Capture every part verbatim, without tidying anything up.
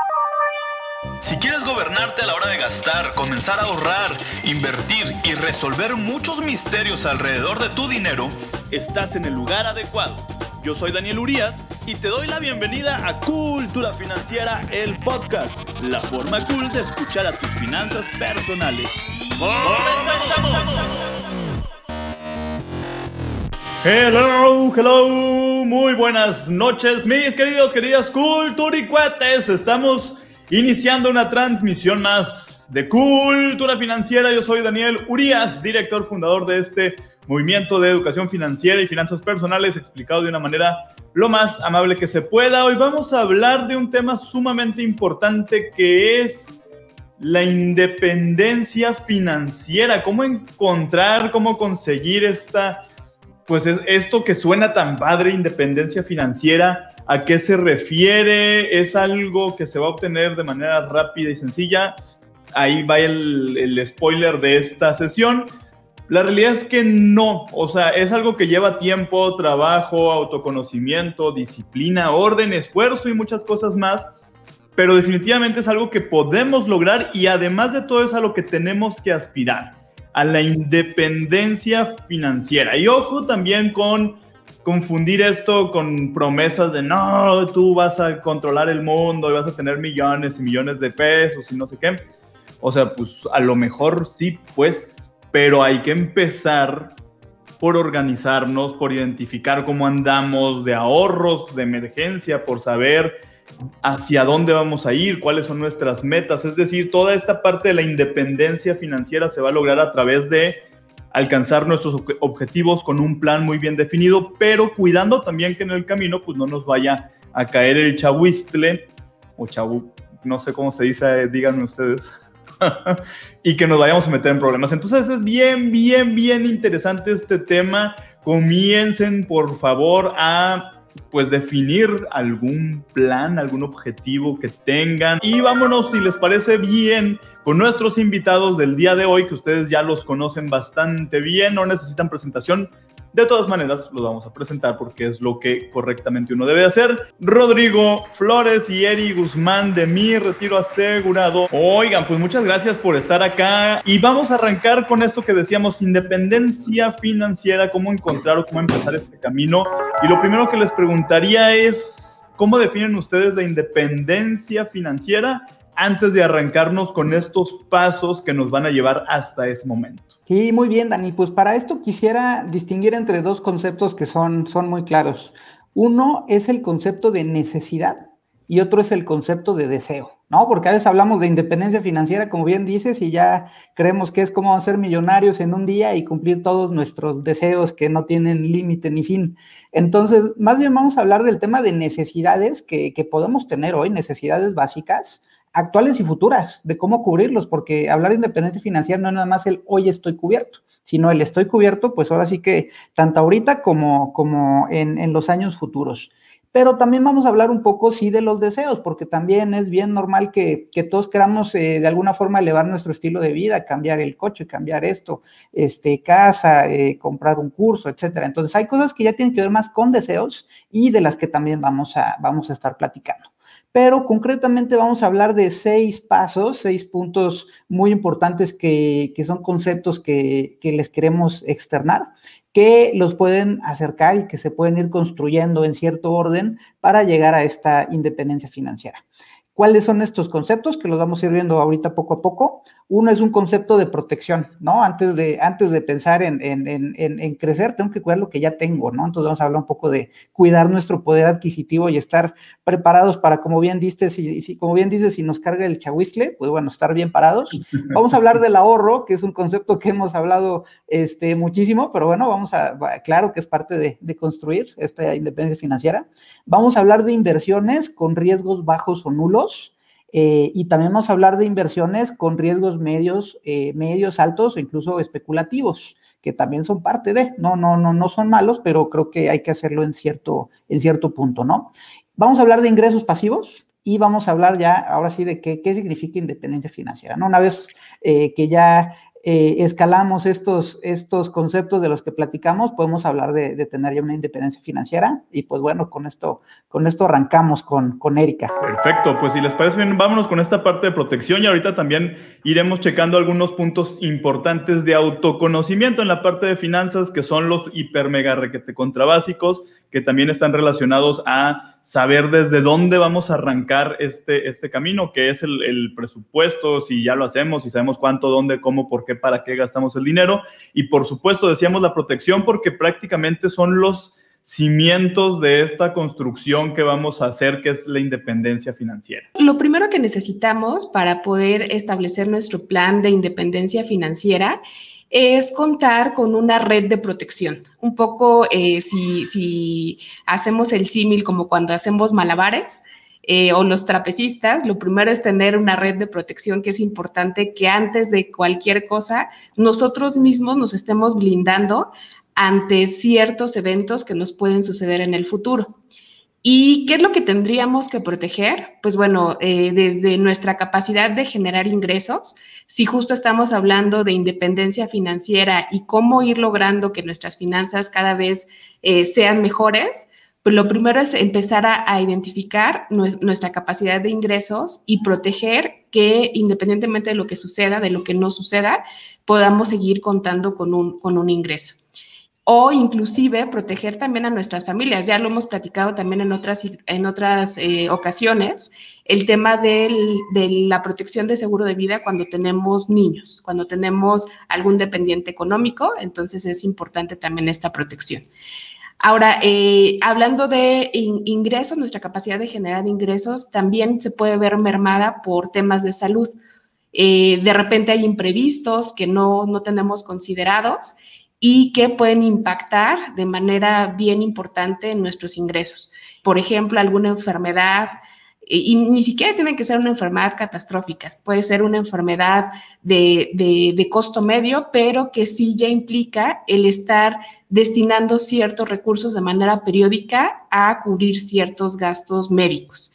Si quieres gobernarte a la hora de gastar, comenzar a ahorrar, invertir y resolver muchos misterios alrededor de tu dinero, estás en el lugar adecuado. Yo soy Daniel Urías y te doy la bienvenida a Cultura Financiera, el podcast, la forma cool de escuchar a tus finanzas personales. ¡Comenzamos! Hello, hello, muy buenas noches, mis queridos, queridas culturicuetes. Estamos iniciando una transmisión más de Cultura Financiera. Yo soy Daniel Urías, director fundador de este movimiento de educación financiera y finanzas personales, explicado de una manera lo más amable que se pueda. Hoy vamos a hablar de un tema sumamente importante que es la independencia financiera. Cómo encontrar, cómo conseguir esta, pues es esto que suena tan padre, independencia financiera. ¿A qué se refiere? ¿Es algo que se va a obtener de manera rápida y sencilla? Ahí va el, el spoiler de esta sesión. La realidad es que no, o sea, es algo que lleva tiempo, trabajo, autoconocimiento, disciplina, orden, esfuerzo y muchas cosas más, pero definitivamente es algo que podemos lograr y además de todo es a lo que tenemos que aspirar, a la independencia financiera. Y ojo también con confundir esto con promesas de no, tú vas a controlar el mundo y vas a tener millones y millones de pesos y no sé qué. O sea, pues a lo mejor sí, pues, pero hay que empezar por organizarnos, por identificar cómo andamos de ahorros, de emergencia, por saber hacia dónde vamos a ir, cuáles son nuestras metas. Es decir, toda esta parte de la independencia financiera se va a lograr a través de alcanzar nuestros objetivos con un plan muy bien definido, pero cuidando también que en el camino pues no nos vaya a caer el chahuistle o chabu, no sé cómo se dice, díganme ustedes, y que nos vayamos a meter en problemas. Entonces es bien, bien, bien interesante este tema. Comiencen, por favor, a pues definir algún plan, algún objetivo que tengan. Y vámonos, si les parece bien, con nuestros invitados del día de hoy, que ustedes ya los conocen bastante bien, no necesitan presentación. De todas maneras, los vamos a presentar porque es lo que correctamente uno debe hacer. Rodrigo Flores y Eri Guzmán de Mi Retiro Asegurado. Oigan, pues muchas gracias por estar acá. Y vamos a arrancar con esto que decíamos, independencia financiera, cómo encontrar o cómo empezar este camino. Y lo primero que les preguntaría es, ¿cómo definen ustedes la independencia financiera antes de arrancarnos con estos pasos que nos van a llevar hasta ese momento? Sí, muy bien, Dani. Pues para esto quisiera distinguir entre dos conceptos que son, son muy claros. Uno es el concepto de necesidad y otro es el concepto de deseo, ¿no? Porque a veces hablamos de independencia financiera, como bien dices, y ya creemos que es como ser millonarios en un día y cumplir todos nuestros deseos que no tienen límite ni fin. Entonces, más bien vamos a hablar del tema de necesidades que, que podemos tener hoy, necesidades básicas, actuales y futuras, de cómo cubrirlos, porque hablar de independencia financiera no es nada más el hoy estoy cubierto, sino el estoy cubierto, pues ahora sí que tanto ahorita como, como en, en los años futuros. Pero también vamos a hablar un poco, sí, de los deseos, porque también es bien normal que, que todos queramos eh, de alguna forma elevar nuestro estilo de vida, cambiar el coche, cambiar esto, este, casa, eh, comprar un curso, etcétera. Entonces hay cosas que ya tienen que ver más con deseos y de las que también vamos a, vamos a estar platicando. Pero concretamente vamos a hablar de seis pasos, seis puntos muy importantes que, que son conceptos que, que les queremos externar, que los pueden acercar y que se pueden ir construyendo en cierto orden para llegar a esta independencia financiera. ¿Cuáles son estos conceptos? Que los vamos a ir viendo ahorita poco a poco. Uno es un concepto de protección, ¿no? Antes de, antes de pensar en, en, en, en crecer, tengo que cuidar lo que ya tengo, ¿no? Entonces vamos a hablar un poco de cuidar nuestro poder adquisitivo y estar preparados para, como bien dices, si, si, como bien dices, si nos carga el chahuistle, pues bueno, estar bien parados. Vamos a hablar del ahorro, que es un concepto que hemos hablado este, muchísimo, pero bueno, vamos a, claro que es parte de, de construir esta independencia financiera. Vamos a hablar de inversiones con riesgos bajos o nulos. Eh, y también vamos a hablar de inversiones con riesgos medios, eh, medios altos o incluso especulativos, que también son parte de, no, no, no, no son malos, pero creo que hay que hacerlo en cierto, en cierto punto, ¿no? Vamos a hablar de ingresos pasivos y vamos a hablar ya, ahora sí, de qué, qué significa independencia financiera, ¿no? Una vez eh, que ya eh, escalamos estos, estos conceptos de los que platicamos, podemos hablar de, de tener ya una independencia financiera. Y pues bueno, con esto, con esto arrancamos con, con Erika. Perfecto, pues si les parece bien, vámonos con esta parte de protección y ahorita también iremos checando algunos puntos importantes de autoconocimiento en la parte de finanzas, que son los hiper mega requete contrabásicos, que también están relacionados a saber desde dónde vamos a arrancar este, este camino, que es el, el presupuesto, si ya lo hacemos, si sabemos cuánto, dónde, cómo, por qué, para qué gastamos el dinero. Y por supuesto decíamos la protección porque prácticamente son los cimientos de esta construcción que vamos a hacer, que es la independencia financiera. Lo primero que necesitamos para poder establecer nuestro plan de independencia financiera es contar con una red de protección. Un poco, eh, si, si hacemos el símil como cuando hacemos malabares eh, o los trapecistas, lo primero es tener una red de protección, que es importante que antes de cualquier cosa nosotros mismos nos estemos blindando ante ciertos eventos que nos pueden suceder en el futuro. ¿Y qué es lo que tendríamos que proteger? Pues bueno, eh, desde nuestra capacidad de generar ingresos, si justo estamos hablando de independencia financiera y cómo ir logrando que nuestras finanzas cada vez eh, sean mejores, pues lo primero es empezar a, a identificar nuestra capacidad de ingresos y proteger que independientemente de lo que suceda, de lo que no suceda, podamos seguir contando con un, con un ingreso. O inclusive proteger también a nuestras familias. Ya lo hemos platicado también en otras, en otras eh, ocasiones, el tema del, de la protección de seguro de vida cuando tenemos niños, cuando tenemos algún dependiente económico, entonces es importante también esta protección. Ahora, eh, hablando de in, ingresos, nuestra capacidad de generar ingresos también se puede ver mermada por temas de salud. Eh, de repente hay imprevistos que no, no tenemos considerados y que pueden impactar de manera bien importante en nuestros ingresos. Por ejemplo, alguna enfermedad, y ni siquiera tiene que ser una enfermedad catastrófica, puede ser una enfermedad de, de, de costo medio, pero que sí ya implica el estar destinando ciertos recursos de manera periódica a cubrir ciertos gastos médicos.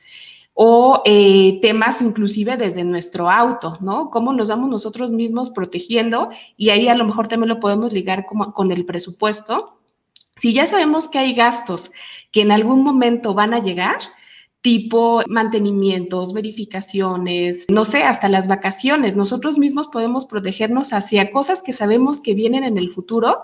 O eh, temas inclusive desde nuestro auto, ¿no? Cómo nos vamos nosotros mismos protegiendo, y ahí a lo mejor también lo podemos ligar como, con el presupuesto. Si ya sabemos que hay gastos que en algún momento van a llegar, tipo mantenimientos, verificaciones, no sé, hasta las vacaciones, nosotros mismos podemos protegernos hacia cosas que sabemos que vienen en el futuro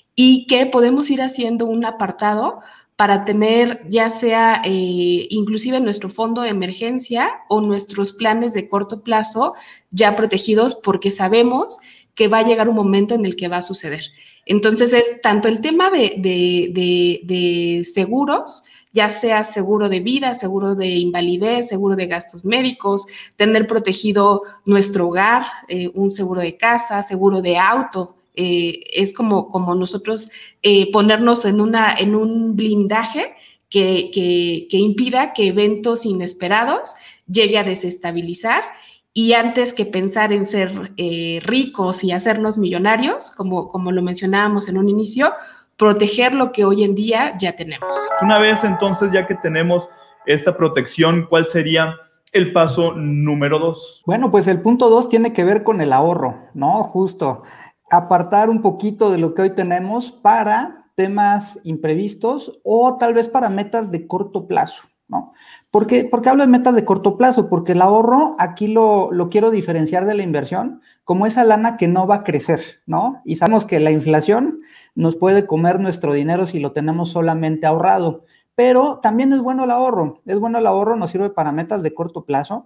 y que podemos ir haciendo un apartado para tener ya sea eh, inclusive nuestro fondo de emergencia o nuestros planes de corto plazo ya protegidos, porque sabemos que va a llegar un momento en el que va a suceder. Entonces es tanto el tema de, de, de, de seguros, ya sea seguro de vida, seguro de invalidez, seguro de gastos médicos, tener protegido nuestro hogar, eh, un seguro de casa, seguro de auto. Eh, es como, como nosotros eh, ponernos en, una, en un blindaje que, que, que impida que eventos inesperados llegue a desestabilizar, y antes que pensar en ser eh, ricos y hacernos millonarios, como, como lo mencionábamos en un inicio, proteger lo que hoy en día ya tenemos. Una vez entonces, ya que tenemos esta protección, ¿cuál sería el paso número dos? Bueno, pues el punto dos tiene que ver con el ahorro, ¿no? Justo apartar un poquito de lo que hoy tenemos para temas imprevistos o tal vez para metas de corto plazo, ¿no? ¿Por qué, ¿Por qué hablo de metas de corto plazo? Porque el ahorro aquí lo, lo quiero diferenciar de la inversión como esa lana que no va a crecer, ¿no? Y sabemos que la inflación nos puede comer nuestro dinero si lo tenemos solamente ahorrado. Pero también es bueno el ahorro, es bueno el ahorro, nos sirve para metas de corto plazo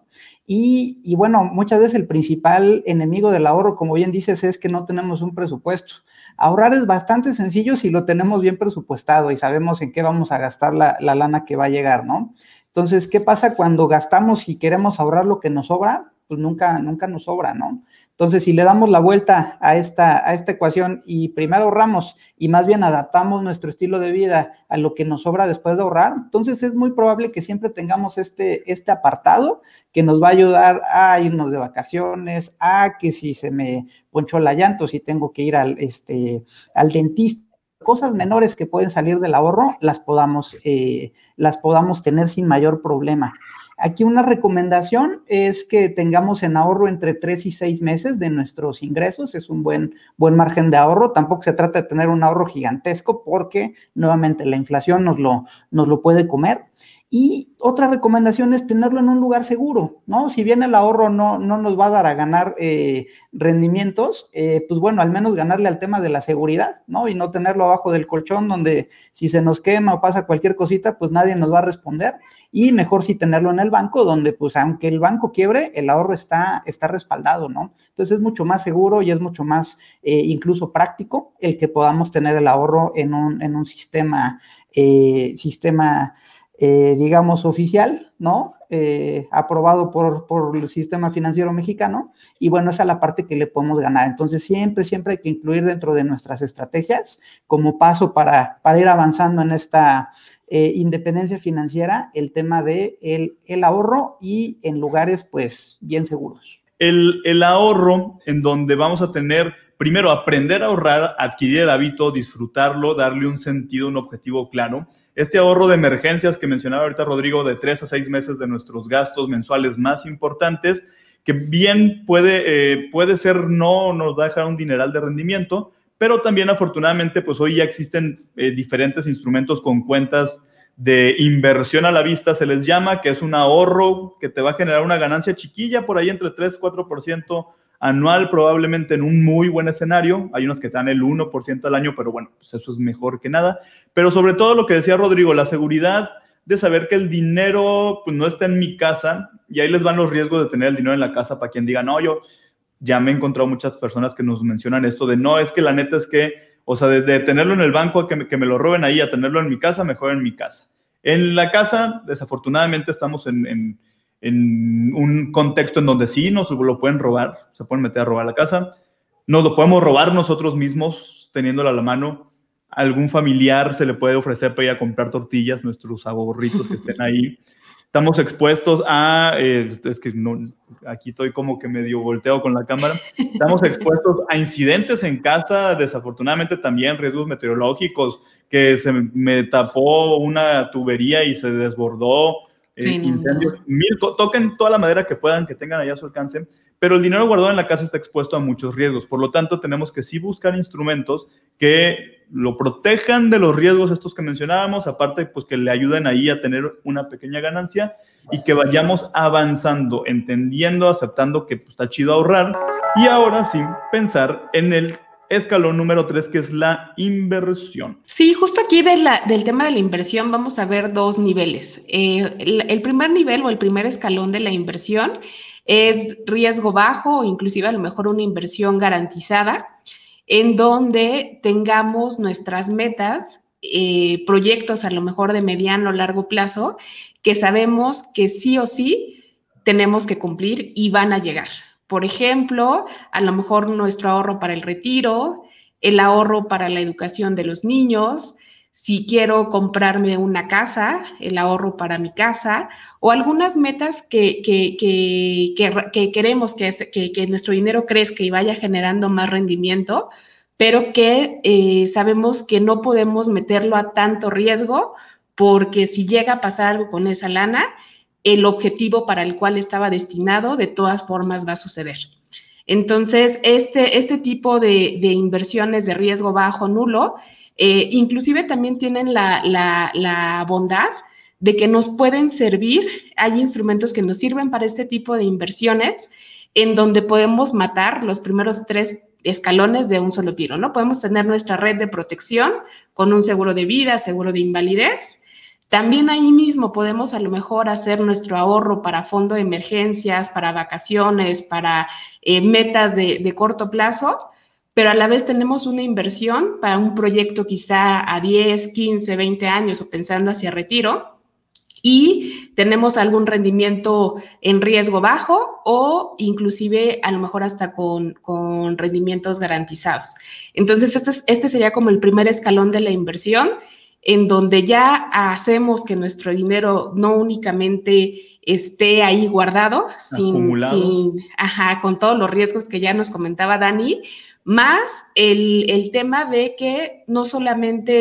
y, y bueno, muchas veces el principal enemigo del ahorro, como bien dices, es que no tenemos un presupuesto. Ahorrar es bastante sencillo si lo tenemos bien presupuestado y sabemos en qué vamos a gastar la, la lana que va a llegar, ¿no? Entonces, ¿qué pasa cuando gastamos y queremos ahorrar lo que nos sobra? Pues nunca, nunca nos sobra, ¿no? Entonces, si le damos la vuelta a esta, a esta ecuación y primero ahorramos y más bien adaptamos nuestro estilo de vida a lo que nos sobra después de ahorrar, entonces es muy probable que siempre tengamos este, este apartado que nos va a ayudar a irnos de vacaciones, a que si se me ponchó la llanta o si tengo que ir al, este, al dentista, cosas menores que pueden salir del ahorro, las podamos, eh, las podamos tener sin mayor problema. Aquí una recomendación es que tengamos en ahorro entre tres y seis meses de nuestros ingresos, es un buen, buen margen de ahorro. Tampoco se trata de tener un ahorro gigantesco porque nuevamente la inflación nos lo, nos lo puede comer. Y otra recomendación es tenerlo en un lugar seguro, ¿no? Si bien el ahorro no, no nos va a dar a ganar eh, rendimientos, eh, pues bueno, al menos ganarle al tema de la seguridad, ¿no? Y no tenerlo abajo del colchón donde si se nos quema o pasa cualquier cosita, pues nadie nos va a responder. Y mejor sí tenerlo en el banco donde, pues aunque el banco quiebre, el ahorro está, está respaldado, ¿no? Entonces es mucho más seguro y es mucho más eh, incluso práctico el que podamos tener el ahorro en un, en un sistema, eh, sistema Eh, digamos, oficial, ¿no? Eh, aprobado por, por el sistema financiero mexicano, y bueno, esa es la parte que le podemos ganar. Entonces, siempre, siempre hay que incluir dentro de nuestras estrategias, como paso para, para ir avanzando en esta eh, independencia financiera, el tema de el, el ahorro y en lugares, pues, bien seguros. El, el ahorro en donde vamos a tener, primero, aprender a ahorrar, adquirir el hábito, disfrutarlo, darle un sentido, un objetivo claro. Este ahorro de emergencias que mencionaba ahorita Rodrigo, de tres a seis meses de nuestros gastos mensuales más importantes, que bien puede, eh, puede ser, no nos va a dejar un dineral de rendimiento, pero también afortunadamente pues hoy ya existen eh, diferentes instrumentos con cuentas de inversión a la vista, se les llama, que es un ahorro que te va a generar una ganancia chiquilla por ahí entre tres y cuatro por ciento anual, probablemente en un muy buen escenario. Hay unos que te dan el uno por ciento al año, pero bueno, pues eso es mejor que nada. Pero sobre todo lo que decía Rodrigo, la seguridad de saber que el dinero pues, no está en mi casa, y ahí les van los riesgos de tener el dinero en la casa para quien diga, no, yo ya me he encontrado muchas personas que nos mencionan esto de, no, es que la neta es que, o sea, de, de tenerlo en el banco a que me, que me lo roben ahí, a tenerlo en mi casa, mejor en mi casa. En la casa, desafortunadamente, estamos en... en en un contexto en donde sí nos lo pueden robar, se pueden meter a robar la casa, nos lo podemos robar nosotros mismos teniéndolo a la mano, a algún familiar se le puede ofrecer para ir a comprar tortillas, nuestros ahorritos que estén ahí. Estamos expuestos a, eh, es que no, aquí estoy como que medio volteo con la cámara, estamos expuestos a incidentes en casa, desafortunadamente también riesgos meteorológicos, que se me tapó una tubería y se desbordó, Eh, sí, incendios, no. mil, toquen toda la madera que puedan, que tengan allá a su alcance, pero el dinero guardado en la casa está expuesto a muchos riesgos. Por lo tanto, tenemos que sí buscar instrumentos que lo protejan de los riesgos estos que mencionábamos, aparte, pues que le ayuden ahí a tener una pequeña ganancia y que vayamos avanzando, entendiendo, aceptando que pues, está chido ahorrar, y ahora sí pensar en el escalón número tres, que es la inversión. Sí, justo aquí de la, del tema de la inversión vamos a ver dos niveles. Eh, el, el primer nivel o el primer escalón de la inversión es riesgo bajo o inclusive a lo mejor una inversión garantizada, en donde tengamos nuestras metas, eh, proyectos a lo mejor de mediano o largo plazo, que sabemos que sí o sí tenemos que cumplir y van a llegar. Por ejemplo, a lo mejor nuestro ahorro para el retiro, el ahorro para la educación de los niños, si quiero comprarme una casa, el ahorro para mi casa, o algunas metas que, que, que, que, que queremos que, es, que, que nuestro dinero crezca y vaya generando más rendimiento, pero que eh, sabemos que no podemos meterlo a tanto riesgo, porque si llega a pasar algo con esa lana, el objetivo para el cual estaba destinado de todas formas va a suceder. Entonces, este, este tipo de, de inversiones de riesgo bajo, nulo, eh, inclusive también tienen la, la, la bondad de que nos pueden servir, hay instrumentos que nos sirven para este tipo de inversiones, en donde podemos matar los primeros tres escalones de un solo tiro, ¿no? Podemos tener nuestra red de protección con un seguro de vida, seguro de invalidez. También ahí mismo podemos a lo mejor hacer nuestro ahorro para fondo de emergencias, para vacaciones, para eh, metas de, de corto plazo, pero a la vez tenemos una inversión para un proyecto quizá a diez, quince, veinte años o pensando hacia retiro, y tenemos algún rendimiento en riesgo bajo o inclusive a lo mejor hasta con, con rendimientos garantizados. Entonces, este, este sería como el primer escalón de la inversión, en donde ya hacemos que nuestro dinero no únicamente esté ahí guardado, sin, sin, ajá, con todos los riesgos que ya nos comentaba Dani, más el, el tema de que no solamente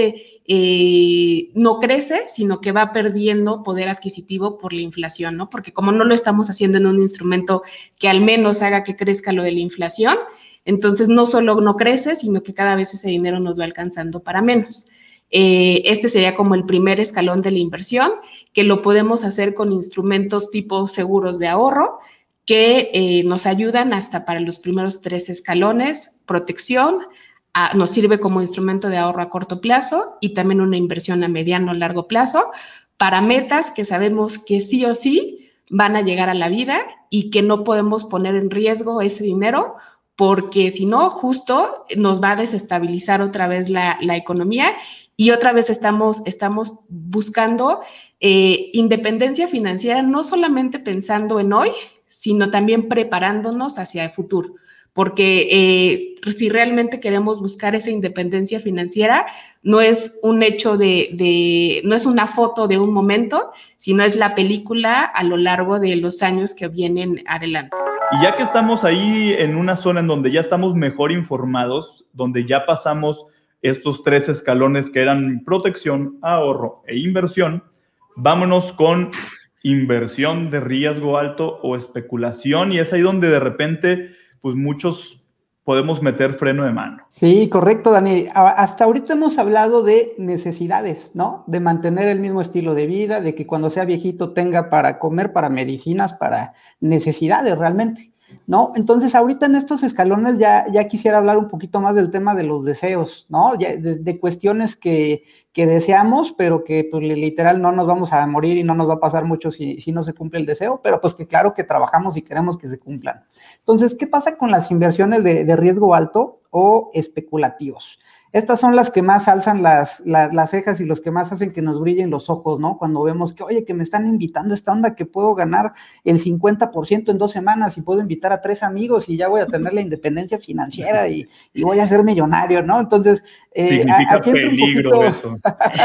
eh, no crece, sino que va perdiendo poder adquisitivo por la inflación, ¿no? Porque como no lo estamos haciendo en un instrumento que al menos haga que crezca lo de la inflación, entonces no solo no crece, sino que cada vez ese dinero nos va alcanzando para menos. Eh, este sería como el primer escalón de la inversión, que lo podemos hacer con instrumentos tipo seguros de ahorro, que eh, nos ayudan hasta para los primeros tres escalones, protección, a, nos sirve como instrumento de ahorro a corto plazo y también una inversión a mediano o largo plazo para metas que sabemos que sí o sí van a llegar a la vida y que no podemos poner en riesgo ese dinero, porque si no, justo nos va a desestabilizar otra vez la, la economía y otra vez estamos, estamos buscando eh, independencia financiera, no solamente pensando en hoy, sino también preparándonos hacia el futuro. Porque eh, si realmente queremos buscar esa independencia financiera, no es un hecho de, de, no es una foto de un momento, sino es la película a lo largo de los años que vienen adelante. Y ya que estamos ahí en una zona en donde ya estamos mejor informados, donde ya pasamos estos tres escalones que eran protección, ahorro e inversión, vámonos con inversión de riesgo alto o especulación, y es ahí donde de repente pues muchos podemos meter freno de mano. Sí, correcto, Dani. Hasta ahorita hemos hablado de necesidades, ¿no? De mantener el mismo estilo de vida, de que cuando sea viejito tenga para comer, para medicinas, para necesidades realmente, ¿no? Entonces, ahorita en estos escalones ya, ya quisiera hablar un poquito más del tema de los deseos, ¿no? Ya, de, de cuestiones que, que deseamos, pero que pues literal no nos vamos a morir y no nos va a pasar mucho si, si no se cumple el deseo, pero pues que claro que trabajamos y queremos que se cumplan. Entonces, ¿qué pasa con las inversiones de, de riesgo alto o especulativos? Estas son las que más alzan las, las, las cejas y los que más hacen que nos brillen los ojos, ¿no? Cuando vemos que, oye, que me están invitando a esta onda, que puedo ganar el cincuenta por ciento en dos semanas y puedo invitar a tres amigos y ya voy a tener la independencia financiera y, y voy a ser millonario, ¿no? Entonces, eh, significa aquí entra peligro un eso.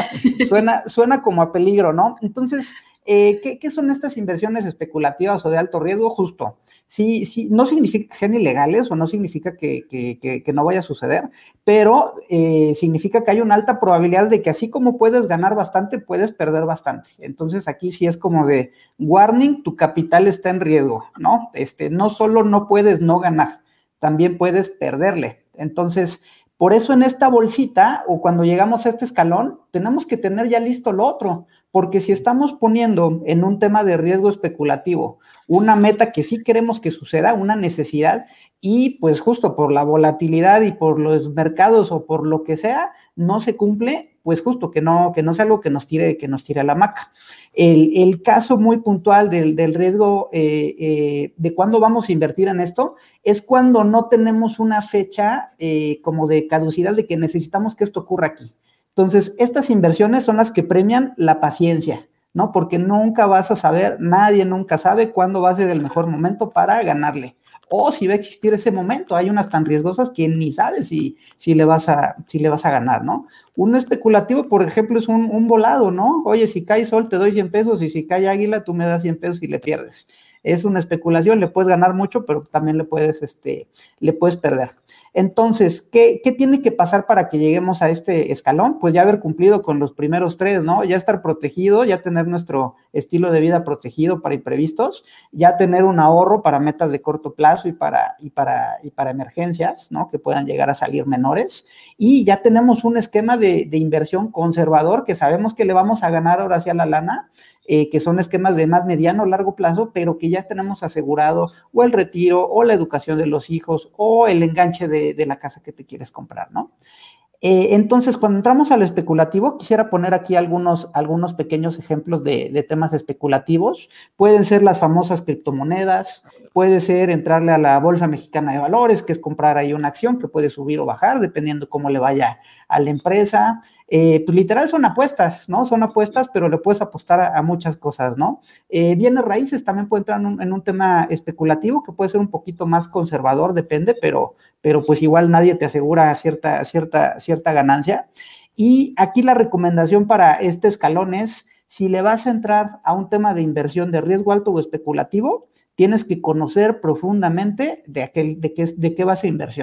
suena, suena como a peligro, ¿no? Entonces, eh, ¿qué, ¿qué son estas inversiones especulativas o de alto riesgo? Justo, sí, sí, no significa que sean ilegales o no significa que, que, que, que no vaya a suceder, pero eh, significa que hay una alta probabilidad de que así como puedes ganar bastante, puedes perder bastante. Entonces, aquí sí es como de warning, tu capital está en riesgo, ¿no? Este, no solo no puedes no ganar, también puedes perderle. Entonces, por eso en esta bolsita o cuando llegamos a este escalón, tenemos que tener ya listo lo otro, porque si estamos poniendo en un tema de riesgo especulativo una meta que sí queremos que suceda, una necesidad, y pues justo por la volatilidad y por los mercados o por lo que sea, no se cumple, pues justo que no, que no sea algo que nos tire, que nos tire a la hamaca. El, el caso muy puntual del, del riesgo eh, eh, de cuándo vamos a invertir en esto es cuando no tenemos una fecha eh, como de caducidad de que necesitamos que esto ocurra aquí. Entonces, estas inversiones son las que premian la paciencia, ¿no? Porque nunca vas a saber, nadie nunca sabe cuándo va a ser el mejor momento para ganarle. O si va a existir ese momento, hay unas tan riesgosas que ni sabes si, si, le, vas a, si le vas a ganar, ¿no? Un especulativo, por ejemplo, es un, un volado, ¿no? Oye, si cae sol te doy cien pesos y si cae águila tú me das cien pesos y le pierdes. Es una especulación, le puedes ganar mucho, pero también le puedes, este, le puedes perder. Entonces, ¿qué, ¿qué tiene que pasar para que lleguemos a este escalón? Pues ya haber cumplido con los primeros tres, ¿no? Ya estar protegido, ya tener nuestro estilo de vida protegido para imprevistos, ya tener un ahorro para metas de corto plazo y para, y para, y para emergencias, ¿no? Que puedan llegar a salir menores. Y ya tenemos un esquema de, de inversión conservador que sabemos que le vamos a ganar ahora sí a la lana, Eh, que son esquemas de más mediano o largo plazo, pero que ya tenemos asegurado o el retiro o la educación de los hijos o el enganche de, de la casa que te quieres comprar, ¿no? Eh, entonces, cuando entramos al especulativo, quisiera poner aquí algunos, algunos pequeños ejemplos de, de temas especulativos. Pueden ser las famosas criptomonedas, puede ser entrarle a la Bolsa Mexicana de Valores, que es comprar ahí una acción que puede subir o bajar, dependiendo cómo le vaya a la empresa. Eh, pues literal son apuestas, ¿no? Son apuestas, pero le puedes apostar a, a muchas cosas, ¿no? Eh, bienes raíces también puede entrar en un, en un tema especulativo que puede ser un poquito más conservador, depende, pero, pero pues igual nadie te asegura cierta, cierta, cierta ganancia. Y aquí la recomendación para este escalón es, si le vas a entrar a un tema de inversión de riesgo alto o especulativo, tienes que conocer profundamente de, aquel, de, qué, de qué va esa inversión.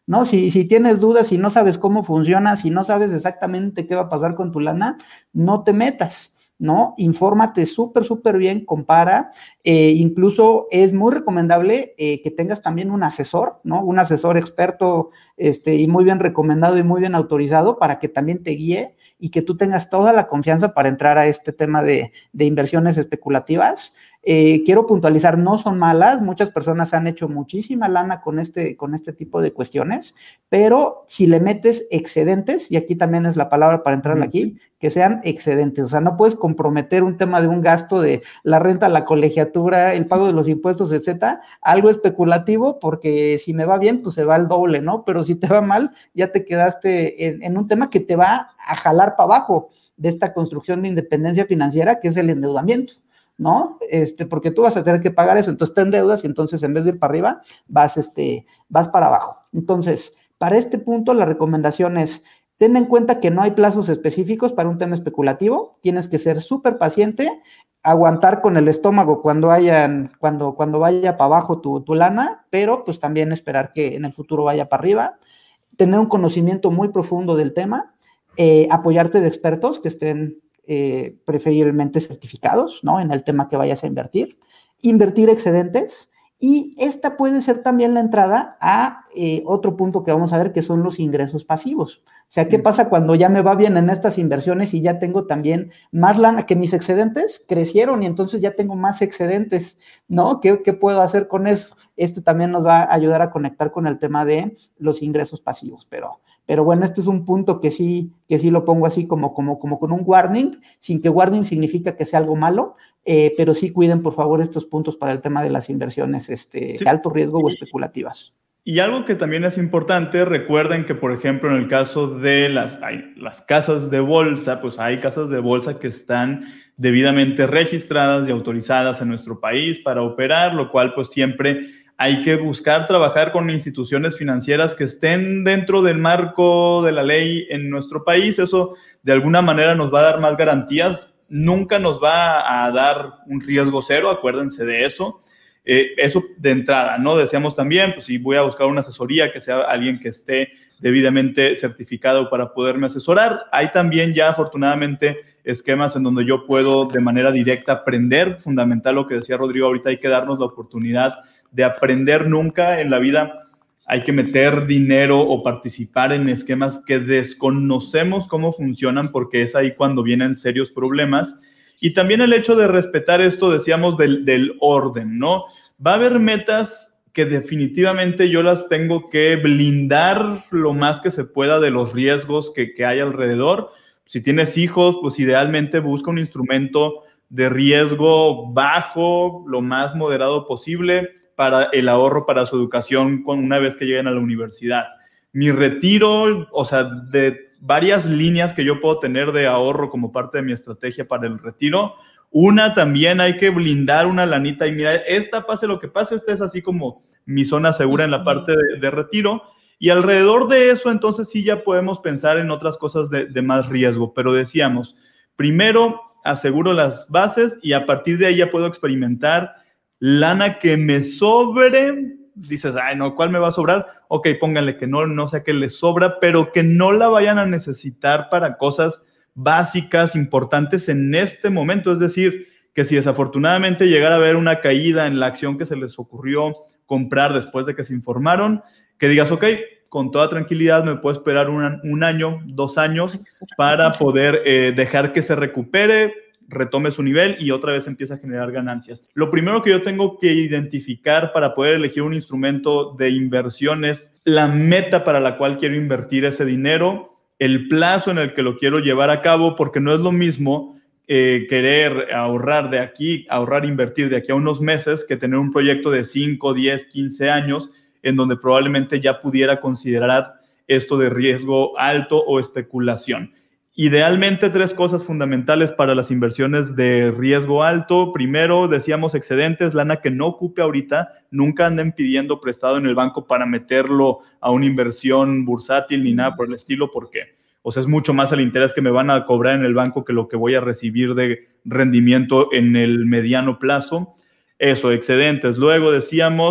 ¿no? Si, si tienes dudas, si no sabes cómo funciona, si no sabes exactamente qué va a pasar con tu lana, no te metas, ¿no? Infórmate súper, súper bien, compara, eh, incluso es muy recomendable eh, que tengas también un asesor, ¿no? Un asesor experto este, y muy bien recomendado y muy bien autorizado para que también te guíe y que tú tengas toda la confianza para entrar a este tema de, de inversiones especulativas. Eh, quiero puntualizar, no son malas, muchas personas han hecho muchísima lana con este, con este tipo de cuestiones, pero si le metes excedentes, y aquí también es la palabra para entrarle aquí, que sean excedentes, o sea, no puedes comprometer un tema de un gasto de la renta, la colegiatura, el pago de los impuestos, etcétera, algo especulativo, porque si me va bien, pues se va al doble, ¿no? Pero si te va mal, ya te quedaste en, en un tema que te va a jalar para abajo de esta construcción de independencia financiera, que es el endeudamiento, ¿no? Este, porque tú vas a tener que pagar eso, entonces te endeudas y entonces en vez de ir para arriba, vas, este, vas para abajo. Entonces, para este punto, la recomendación es, ten en cuenta que no hay plazos específicos para un tema especulativo, tienes que ser súper paciente, aguantar con el estómago cuando, hayan, cuando, cuando vaya para abajo tu, tu lana, pero pues también esperar que en el futuro vaya para arriba, tener un conocimiento muy profundo del tema, eh, apoyarte de expertos que estén Eh, preferiblemente certificados, ¿no? En el tema que vayas a invertir, invertir excedentes, y esta puede ser también la entrada a eh, otro punto que vamos a ver, que son los ingresos pasivos. O sea, ¿qué pasa cuando ya me va bien en estas inversiones y ya tengo también más lana, que mis excedentes crecieron y entonces ya tengo más excedentes, ¿no? ¿Qué, qué puedo hacer con eso? Este también nos va a ayudar a conectar con el tema de los ingresos pasivos, pero Pero bueno, este es un punto que sí, que sí lo pongo así como, como, como con un warning, sin que warning significa que sea algo malo, eh, pero sí cuiden por favor estos puntos para el tema de las inversiones este, sí. de alto riesgo o especulativas. Y algo que también es importante, recuerden que, por ejemplo, en el caso de las, hay, las casas de bolsa, pues hay casas de bolsa que están debidamente registradas y autorizadas en nuestro país para operar, lo cual pues siempre hay que buscar trabajar con instituciones financieras que estén dentro del marco de la ley en nuestro país. Eso de alguna manera nos va a dar más garantías, nunca nos va a dar un riesgo cero, acuérdense de eso. Eh, eso de entrada, ¿no? Decíamos también, pues si voy a buscar una asesoría, que sea alguien que esté debidamente certificado para poderme asesorar. Hay también ya afortunadamente esquemas en donde yo puedo de manera directa aprender. Fundamental lo que decía Rodrigo ahorita, hay que darnos la oportunidad de aprender. Nunca en la vida hay que meter dinero o participar en esquemas que desconocemos cómo funcionan, porque es ahí cuando vienen serios problemas. Y también el hecho de respetar esto, decíamos, del, del orden, ¿no? Va a haber metas que definitivamente yo las tengo que blindar lo más que se pueda de los riesgos que, que hay alrededor. Si tienes hijos, pues idealmente busca un instrumento de riesgo bajo, lo más moderado posible, para el ahorro para su educación una vez que lleguen a la universidad. Mi retiro, o sea, de varias líneas que yo puedo tener de ahorro como parte de mi estrategia para el retiro. Una, también hay que blindar una lanita y mira, esta pase lo que pase, esta es así como mi zona segura en la parte de, de retiro. Y alrededor de eso, entonces sí ya podemos pensar en otras cosas de, de más riesgo. Pero decíamos, primero aseguro las bases y a partir de ahí ya puedo experimentar lana que me sobre. Dices, ay, no, ¿cuál me va a sobrar? Ok, pónganle que no, no sé qué les sobra, pero que no la vayan a necesitar para cosas básicas, importantes en este momento. Es decir, que si desafortunadamente llegara a haber una caída en la acción que se les ocurrió comprar después de que se informaron, que digas, ok, con toda tranquilidad me puedo esperar un, un año, dos años para poder eh, dejar que se recupere, retome su nivel y otra vez empieza a generar ganancias. Lo primero que yo tengo que identificar para poder elegir un instrumento de inversión es la meta para la cual quiero invertir ese dinero, el plazo en el que lo quiero llevar a cabo, porque no es lo mismo eh, querer ahorrar de aquí, ahorrar, invertir de aquí a unos meses, que tener un proyecto de cinco, diez, quince años en donde probablemente ya pudiera considerar esto de riesgo alto o especulación. Idealmente, tres cosas fundamentales para las inversiones de riesgo alto. Primero, decíamos excedentes, lana que no ocupe ahorita. Nunca anden pidiendo prestado en el banco para meterlo a una inversión bursátil ni nada por el estilo, porque o sea, es mucho más el interés que me van a cobrar en el banco que lo que voy a recibir de rendimiento en el mediano plazo. Eso, excedentes. Luego decíamos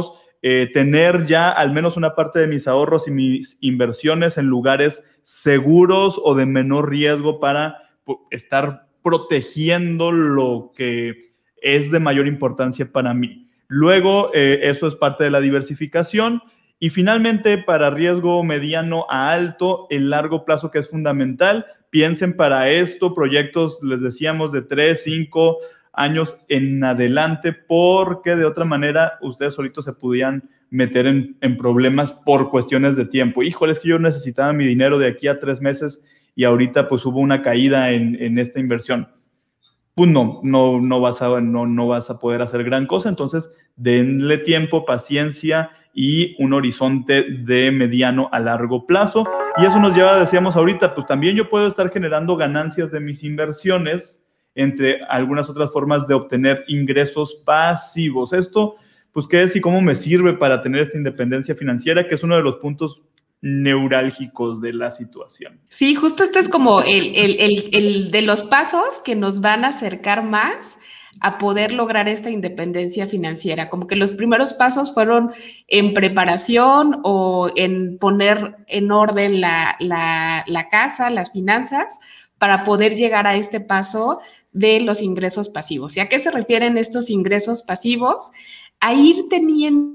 eh, tener ya al menos una parte de mis ahorros y mis inversiones en lugares seguros o de menor riesgo para estar protegiendo lo que es de mayor importancia para mí. Luego, eh, eso es parte de la diversificación. Y finalmente, para riesgo mediano a alto, el largo plazo, que es fundamental, piensen para esto proyectos, les decíamos, de tres, cinco años en adelante, porque de otra manera ustedes solitos se podían meter en, en problemas por cuestiones de tiempo. Híjole, es que yo necesitaba mi dinero de aquí a tres meses y ahorita pues hubo una caída en, en esta inversión. Pues no, no, no, vas a, no, no vas a poder hacer gran cosa. Entonces, denle tiempo, paciencia y un horizonte de mediano a largo plazo. Y eso nos lleva, decíamos ahorita, pues también yo puedo estar generando ganancias de mis inversiones, entre algunas otras formas de obtener ingresos pasivos. Esto, pues, ¿qué es y cómo me sirve para tener esta independencia financiera? Que es uno de los puntos neurálgicos de la situación. Sí, justo este es como el, el, el, el de los pasos que nos van a acercar más a poder lograr esta independencia financiera. Como que los primeros pasos fueron en preparación o en poner en orden la, la, la casa, las finanzas, para poder llegar a este paso de los ingresos pasivos. ¿Y a qué se refieren estos ingresos pasivos? A ir teniendo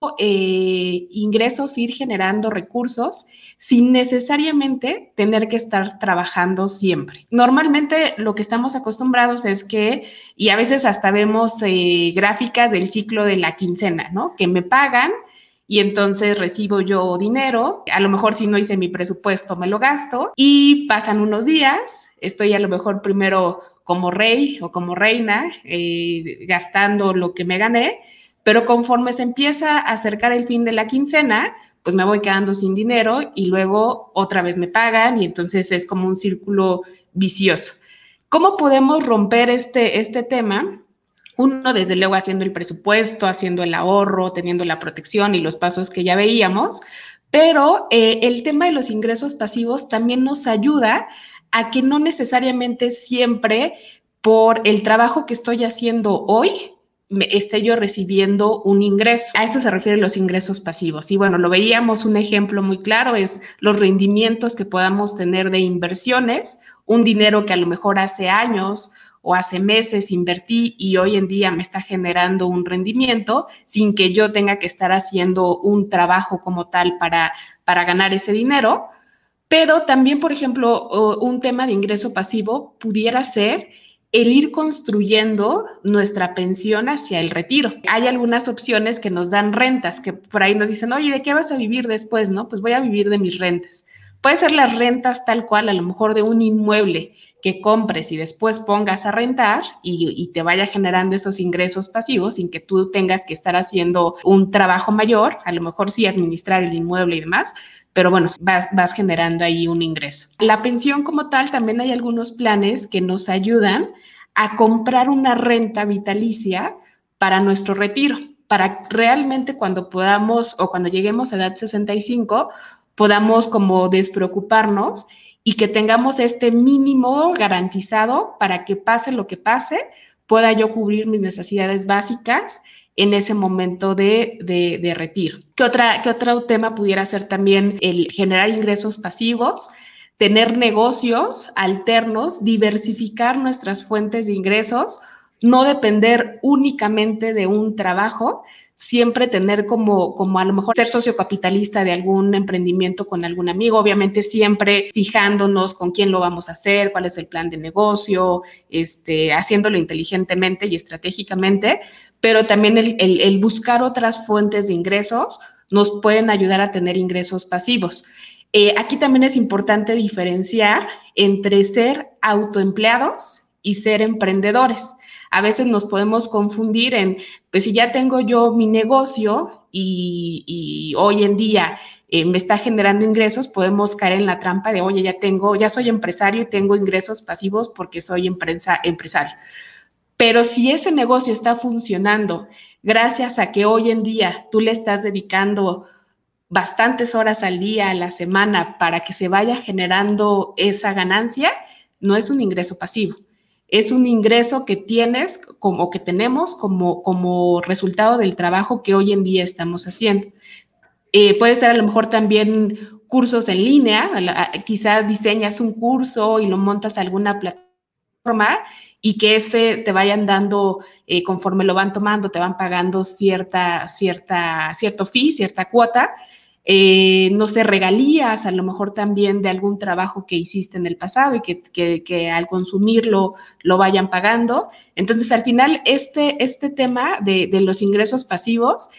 Eh, ingresos, ir generando recursos sin necesariamente tener que estar trabajando siempre. Normalmente lo que estamos acostumbrados es que, y a veces hasta vemos eh, gráficas del ciclo de la quincena, ¿no? Que me pagan y entonces recibo yo dinero, a lo mejor si no hice mi presupuesto me lo gasto y pasan unos días, estoy a lo mejor primero como rey o como reina eh, gastando lo que me gané, pero conforme se empieza a acercar el fin de la quincena, pues me voy quedando sin dinero y luego otra vez me pagan y entonces es como un círculo vicioso. ¿Cómo podemos romper este, este tema? Uno, desde luego, haciendo el presupuesto, haciendo el ahorro, teniendo la protección y los pasos que ya veíamos, pero eh, el tema de los ingresos pasivos también nos ayuda a que no necesariamente siempre por el trabajo que estoy haciendo hoy me esté yo recibiendo un ingreso. A esto se refieren los ingresos pasivos. Y bueno, lo veíamos, un ejemplo muy claro es los rendimientos que podamos tener de inversiones, un dinero que a lo mejor hace años o hace meses invertí y hoy en día me está generando un rendimiento sin que yo tenga que estar haciendo un trabajo como tal para, para ganar ese dinero. Pero también, por ejemplo, un tema de ingreso pasivo pudiera ser el ir construyendo nuestra pensión hacia el retiro. Hay algunas opciones que nos dan rentas, que por ahí nos dicen, oye, ¿de qué vas a vivir después? No, pues voy a vivir de mis rentas. Puede ser las rentas tal cual, a lo mejor de un inmueble que compres y después pongas a rentar y, y te vaya generando esos ingresos pasivos sin que tú tengas que estar haciendo un trabajo mayor, a lo mejor sí administrar el inmueble y demás, pero bueno, vas, vas generando ahí un ingreso. La pensión como tal, también hay algunos planes que nos ayudan a comprar una renta vitalicia para nuestro retiro, para realmente cuando podamos o cuando lleguemos a edad sesenta y cinco, podamos como despreocuparnos y que tengamos este mínimo garantizado para que pase lo que pase, pueda yo cubrir mis necesidades básicas en ese momento de, de, de retiro. ¿Qué, otra, ¿Qué otro tema pudiera ser también el generar ingresos pasivos? Tener negocios alternos, diversificar nuestras fuentes de ingresos, no depender únicamente de un trabajo, siempre tener como, como a lo mejor ser socio capitalista de algún emprendimiento con algún amigo, obviamente siempre fijándonos con quién lo vamos a hacer, cuál es el plan de negocio, este, haciéndolo inteligentemente y estratégicamente, pero también el, el, el buscar otras fuentes de ingresos nos pueden ayudar a tener ingresos pasivos. Eh, aquí también es importante diferenciar entre ser autoempleados y ser emprendedores. A veces nos podemos confundir en, pues si ya tengo yo mi negocio y, y hoy en día eh, me está generando ingresos, podemos caer en la trampa de, oye, ya tengo, ya soy empresario y tengo ingresos pasivos porque soy empresa, empresario. Pero si ese negocio está funcionando gracias a que hoy en día tú le estás dedicando bastantes horas al día, a la semana, para que se vaya generando esa ganancia, no es un ingreso pasivo. es un ingreso que tienes como que tenemos como, como resultado del trabajo que hoy en día estamos haciendo. Eh, puede ser a lo mejor también cursos en línea, quizá diseñas un curso y lo montas a alguna plataforma y que ese te vayan dando, eh, conforme lo van tomando, te van pagando cierta, cierta, cierto fee, cierta cuota, eh, no sé, regalías a lo mejor también de algún trabajo que hiciste en el pasado y que, que, que al consumirlo lo vayan pagando. Entonces, al final, este, este tema de, de los ingresos pasivos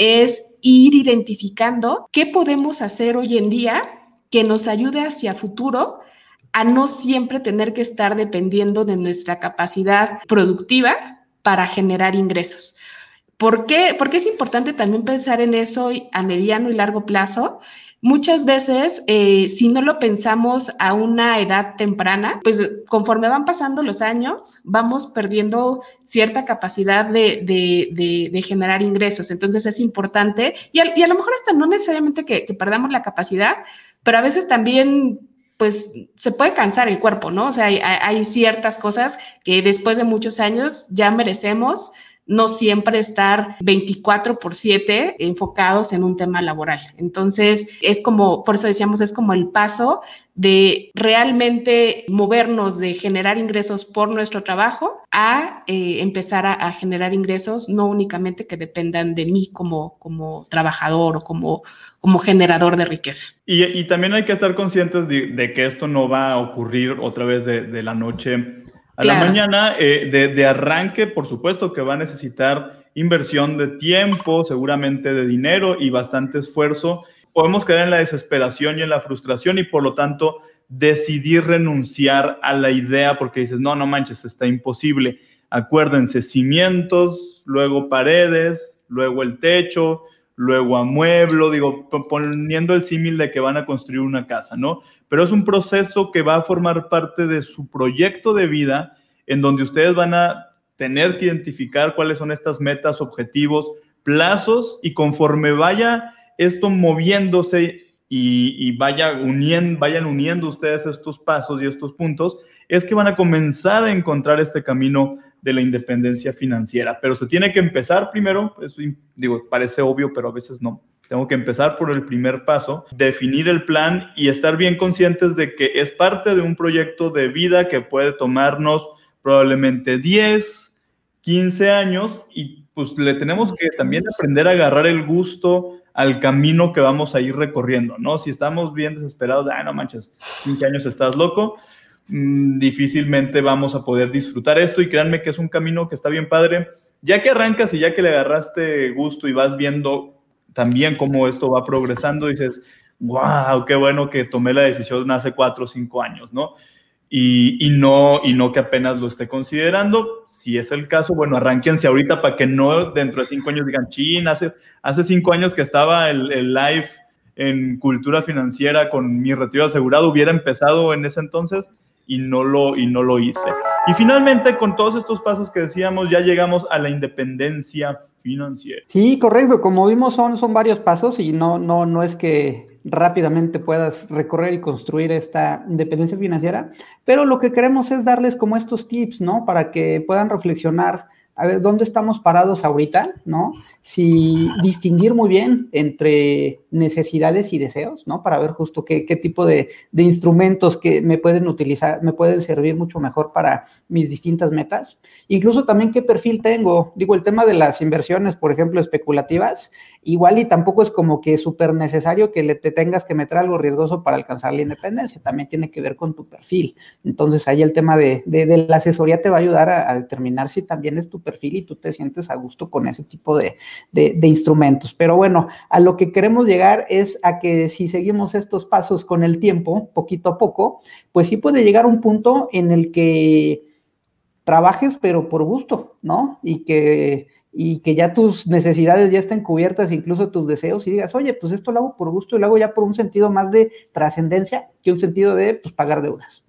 es ir identificando qué podemos hacer hoy en día que nos ayude hacia futuro a no siempre tener que estar dependiendo de nuestra capacidad productiva para generar ingresos. ¿Por qué? Porque es importante también pensar en eso a mediano y largo plazo. Muchas veces, eh, si no lo pensamos a una edad temprana, pues conforme van pasando los años, vamos perdiendo cierta capacidad de, de, de, de generar ingresos. Entonces es importante, y a, y a lo mejor hasta no necesariamente que, que perdamos la capacidad, pero a veces también pues se puede cansar el cuerpo, ¿no? O sea, hay, hay ciertas cosas que después de muchos años ya merecemos no siempre estar veinticuatro por siete enfocados en un tema laboral. Entonces, es como, por eso decíamos, es como el paso de realmente movernos de generar ingresos por nuestro trabajo a eh, empezar a, a generar ingresos no únicamente que dependan de mí como, como trabajador o como, como generador de riqueza. Y, y también hay que estar conscientes de, de que esto no va a ocurrir otra vez de, de la noche a claro. la mañana. Eh, de, de arranque, por supuesto que va a necesitar inversión de tiempo, seguramente de dinero y bastante esfuerzo. Podemos caer en la desesperación y en la frustración y por lo tanto decidir renunciar a la idea porque dices, no, no manches, está imposible. Acuérdense, cimientos, luego paredes, luego el techo, luego amueblo, digo, poniendo el símil de que van a construir una casa, ¿no? Pero es un proceso que va a formar parte de su proyecto de vida en donde ustedes van a tener que identificar cuáles son estas metas, objetivos, plazos y conforme vaya esto moviéndose y, y vaya uniendo, vayan uniendo ustedes estos pasos y estos puntos, es que van a comenzar a encontrar este camino de la independencia financiera. Pero se tiene que empezar primero, eso digo, parece obvio, pero a veces no. Tengo que empezar por el primer paso, definir el plan y estar bien conscientes de que es parte de un proyecto de vida que puede tomarnos probablemente diez, quince años y pues le tenemos que también aprender a agarrar el gusto al camino que vamos a ir recorriendo, ¿no? Si estamos bien desesperados, ah, no manches, quince años estás loco, mmm, difícilmente vamos a poder disfrutar esto y créanme que es un camino que está bien padre. Ya que arrancas y ya que le agarraste gusto y vas viendo también cómo esto va progresando, dices, wow, qué bueno que tomé la decisión hace cuatro o cinco años, ¿no? Y, y, no, y no que apenas lo esté considerando. Si es el caso, bueno, arránquense ahorita para que no dentro de cinco años digan, chin, hace, hace cinco años que estaba el, el live en Cultura Financiera con mi retiro asegurado, hubiera empezado en ese entonces y no lo, y no lo hice. Y finalmente, con todos estos pasos que decíamos, ya llegamos a la independencia financiera. Sí, correcto. Como vimos, son, son varios pasos y no, no, no es que rápidamente puedas recorrer y construir esta independencia financiera, pero lo que queremos es darles como estos tips, ¿no? Para que puedan reflexionar, a ver, ¿dónde estamos parados ahorita, ¿no? Si distinguir muy bien entre necesidades y deseos, ¿no? Para ver justo qué, qué tipo de, de instrumentos que me pueden utilizar, me pueden servir mucho mejor para mis distintas metas. Incluso también qué perfil tengo. Digo, el tema de las inversiones, por ejemplo, especulativas, igual y tampoco es como que súper necesario que le te tengas que meter algo riesgoso para alcanzar la independencia. También tiene que ver con tu perfil. Entonces, ahí el tema de, de, de la asesoría te va a ayudar a, a determinar si también es tu perfil y tú te sientes a gusto con ese tipo de De, de instrumentos. Pero bueno, a lo que queremos llegar es a que si seguimos estos pasos con el tiempo, poquito a poco, pues sí puede llegar un punto en el que trabajes, pero por gusto, ¿no? Y que, y que ya tus necesidades ya estén cubiertas, incluso tus deseos, y digas, oye, pues esto lo hago por gusto y lo hago ya por un sentido más de trascendencia que un sentido de, pues, pagar deudas, ¿no?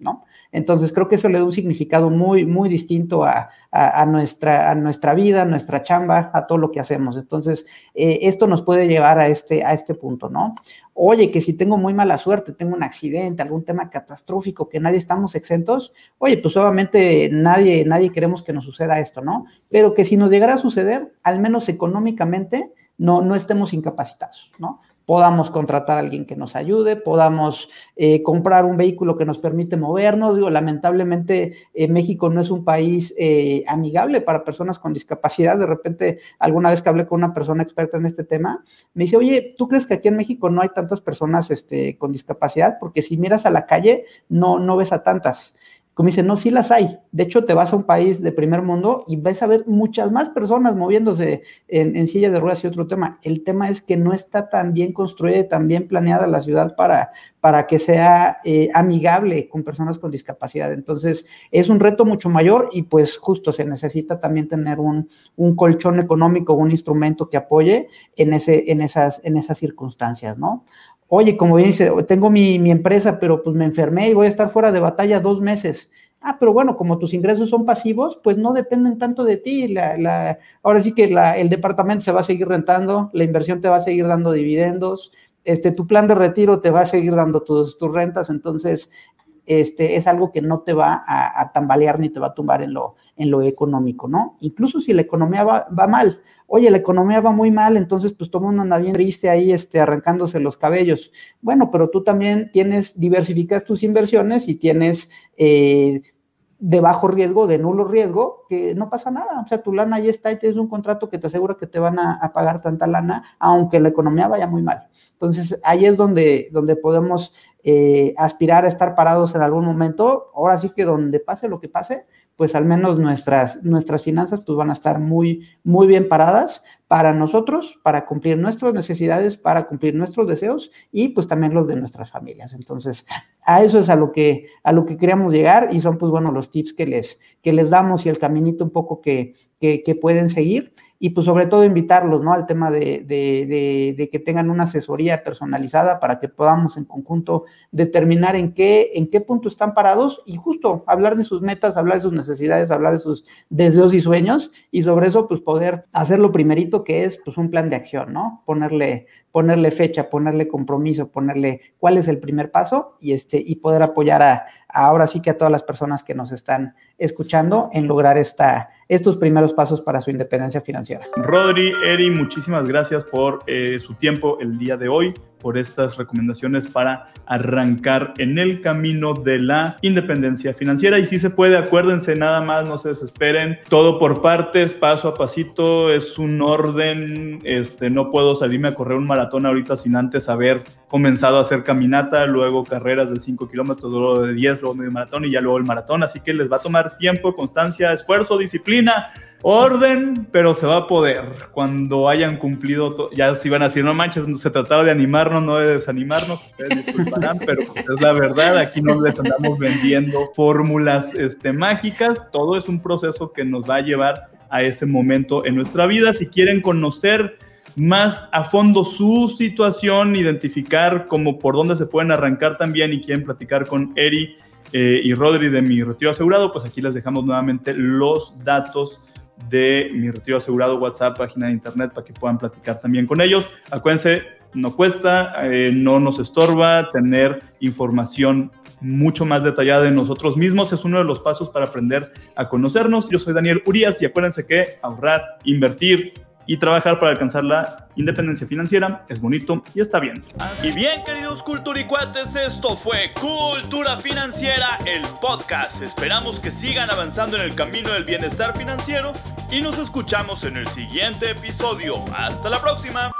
Entonces creo que eso le da un significado muy, muy distinto a, a, a, nuestra, a nuestra vida, a nuestra chamba, a todo lo que hacemos. Entonces eh, esto nos puede llevar a este, a este punto, ¿no? Oye, que si tengo muy mala suerte, tengo un accidente, algún tema catastrófico, que nadie estamos exentos, oye, pues obviamente nadie, nadie queremos que nos suceda esto, ¿no? Pero que si nos llegara a suceder, al menos económicamente, no, no estemos incapacitados, ¿no? Podamos contratar a alguien que nos ayude, podamos eh, comprar un vehículo que nos permite movernos. Digo, lamentablemente eh, México no es un país eh, amigable para personas con discapacidad. De repente, alguna vez que hablé con una persona experta en este tema, me dice, oye, ¿tú crees que aquí en México no hay tantas personas este, con discapacidad? Porque si miras a la calle, no, no ves a tantas. Como dice, no, sí las hay. De hecho, te vas a un país de primer mundo y ves a ver muchas más personas moviéndose en, en silla de ruedas y otro tema. El tema es que no está tan bien construida y tan bien planeada la ciudad para, para que sea eh, amigable con personas con discapacidad. Entonces, es un reto mucho mayor y pues justo se necesita también tener un, un colchón económico, un instrumento que apoye en, ese, en, esas, en esas circunstancias, ¿no? Oye, como bien dice, tengo mi, mi empresa, pero pues me enfermé y voy a estar fuera de batalla dos meses. Ah, pero bueno, como tus ingresos son pasivos, pues no dependen tanto de ti. La, la, ahora sí que la, el departamento se va a seguir rentando, la inversión te va a seguir dando dividendos, este, tu plan de retiro te va a seguir dando tus, tus rentas, entonces este, es algo que no te va a, a tambalear ni te va a tumbar en lo, en lo económico, ¿no? Incluso si la economía va, va mal. Oye, la economía va muy mal, entonces pues todo el mundo anda bien triste ahí este, arrancándose los cabellos. Bueno, pero tú también tienes, diversificas tus inversiones y tienes eh, de bajo riesgo, de nulo riesgo, que no pasa nada. O sea, tu lana ahí está y tienes un contrato que te asegura que te van a, a pagar tanta lana, aunque la economía vaya muy mal. Entonces, ahí es donde, donde podemos eh, aspirar a estar parados en algún momento. Ahora sí que donde pase lo que pase, pues al menos nuestras, nuestras finanzas pues van a estar muy, muy bien paradas para nosotros, para cumplir nuestras necesidades, para cumplir nuestros deseos y pues también los de nuestras familias. Entonces, a eso es a lo que, a lo que queríamos llegar y son pues bueno los tips que les, que les damos y el caminito un poco que, que, que pueden seguir. Y pues sobre todo invitarlos, ¿no? Al tema de, de, de, de que tengan una asesoría personalizada para que podamos en conjunto determinar en qué, en qué punto están parados y justo hablar de sus metas, hablar de sus necesidades, hablar de sus deseos y sueños y sobre eso pues poder hacer lo primerito que es pues un plan de acción, ¿no? Ponerle, ponerle fecha, ponerle compromiso, ponerle cuál es el primer paso y, este, y poder apoyar a, a ahora sí que a todas las personas que nos están escuchando en lograr esta, estos primeros pasos para su independencia financiera. Rodri, Eri, muchísimas gracias por eh, su tiempo el día de hoy, por estas recomendaciones para arrancar en el camino de la independencia financiera. Y si se puede, acuérdense, nada más, no se desesperen, todo por partes, paso a pasito, es un orden. Este, no puedo salirme a correr un maratón ahorita sin antes haber comenzado a hacer caminata, luego carreras de cinco kilómetros, luego de diez, luego medio maratón y ya luego el maratón, así que les va a tomar tiempo, constancia, esfuerzo, disciplina, orden, pero se va a poder cuando hayan cumplido, to- ya si van a decir, no manches, se trataba de animarnos, no de desanimarnos, ustedes disculparán, pero pues es la verdad, aquí no les andamos vendiendo fórmulas este, mágicas, todo es un proceso que nos va a llevar a ese momento en nuestra vida. Si quieren conocer más a fondo su situación, identificar como por dónde se pueden arrancar también y quieren platicar con Eri eh, y Rodri de Mi Retiro Asegurado, pues aquí les dejamos nuevamente los datos de Mi Retiro Asegurado, WhatsApp, página de internet, para que puedan platicar también con ellos. Acuérdense, no cuesta, eh, no nos estorba tener información mucho más detallada de nosotros mismos. Es uno de los pasos para aprender a conocernos. Yo soy Daniel Urías y acuérdense que ahorrar, invertir y trabajar para alcanzar la independencia financiera es bonito y está bien. Y bien, queridos culturicuates, esto fue Cultura Financiera, el podcast. Esperamos que sigan avanzando en el camino del bienestar financiero y nos escuchamos en el siguiente episodio. ¡Hasta la próxima!